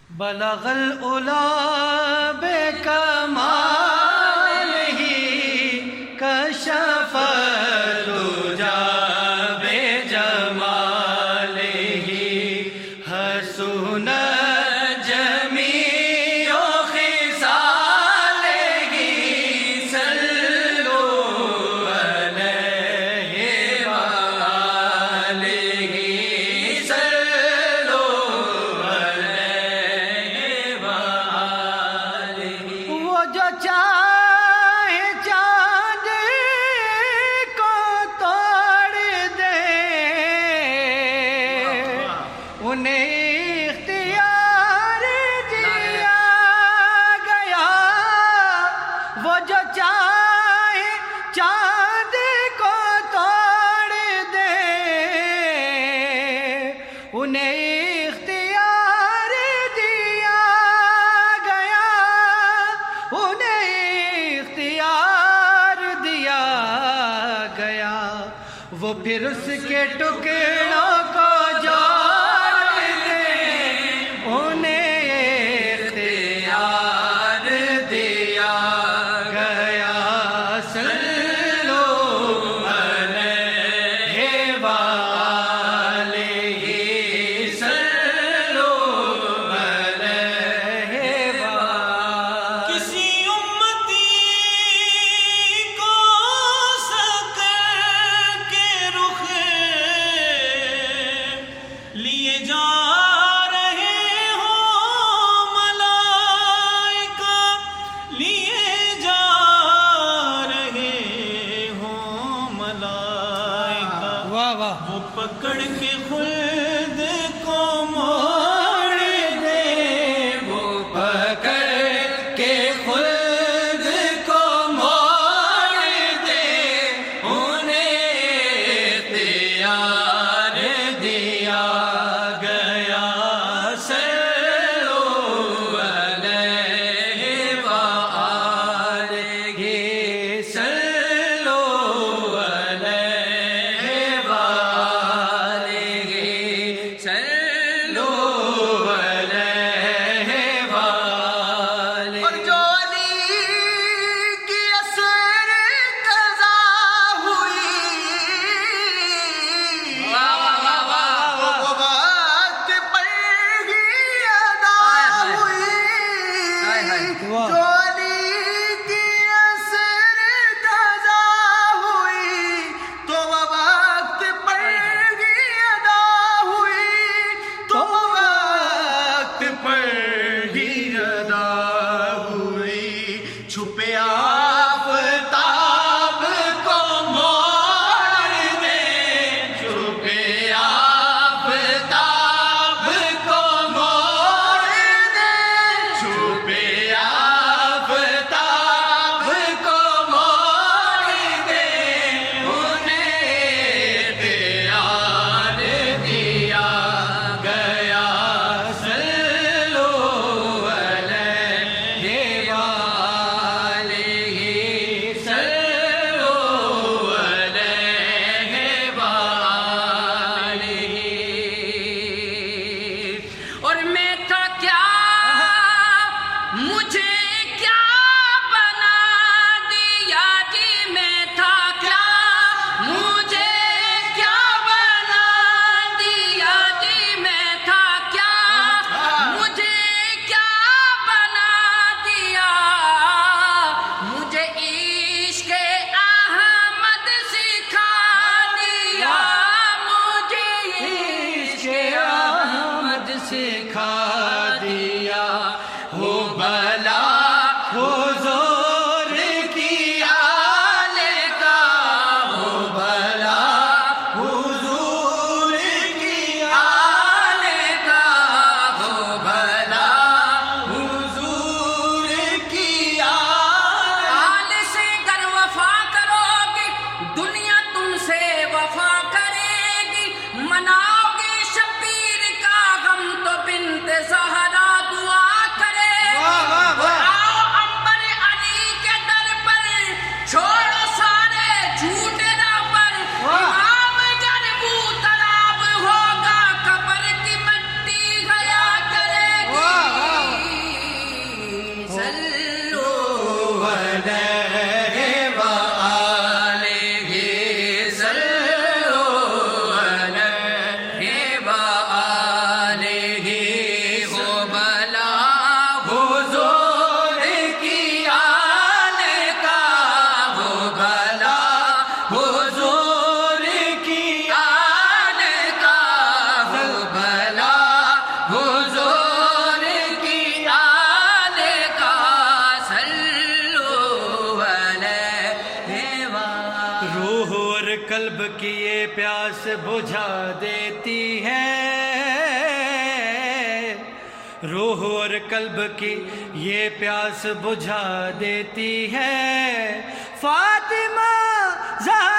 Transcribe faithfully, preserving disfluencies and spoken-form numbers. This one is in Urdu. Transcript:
بلغ العلا بکمالہ کشف الدجی بجمالہ حسن جمیع خصالہ صلوا علیہ وآلہ صلوا علیہ وآلہ۔ وہ جو چاہے چاند کو توڑ دے انہیں اختیار دیا گیا، وہ جو چاہے چاند کو توڑ دے انہیں اختیار دیا گیا، انہیں اختیار دیا گیا۔ وہ پھر اس کے ٹکڑوں کو جوڑ دے انہیں اختیار دیا گیا۔ صلو علیہ وآلہ صلو علیہ وآلہ۔ کسی امتی کو سکر کے رخ لیے جا رہے ہوں ملائکہ، لیے جا رہے ہوں ملائکہ، واہ واہ۔ وہ پکڑ کے خلد کو موڑ دے، وہ پکڑ کے خلد کو موڑ دے انہیں اختیار دیا گیا۔ صلو علیہ وآلہ صلو علیہ وآلہ صلو علیہ وآلہ۔ اور جو علی کی اثر قضا ہوئی، وہ وقت پر ہی ادا ہوئی۔ جو علی کی اثر قضا ہوئی تو وہ وقت پر ہی ادا ہوئی، تو وہ وقت پر ہی ادا ہوئی۔ چھپے آفتاب کو موڑ دے، چھپے آفتاب کو موڑ دے، چھپے آفتاب کو موڑ دے انہیں اختیار دیا گیا۔ صلو علیہ وآلہ صلو علیہ وآلہ۔ اور میں تھا کیا مجھے کیا بنا دیا جی، میں تھا کیا مجھے کیا بنا دیا جی، میں تھا کیا مجھے کیا بنا دیا، مجھے عشق احمد سکھا دیا، مجھے عشق احمد سکھا دیا۔ ہو بلا حضور کی آل کا، ہو بلا حضور کی آل کا، ہو بلا حضور کی آل حال سے گر وفا کرو گی دنیا تم سے وفا کرے گی، مناؤ گے شبیر کا غم تو بنت زہرا پیاس بجھا دیتی ہے، روح اور قلب کی یہ پیاس بجھا دیتی ہے. فاطمہ زہرا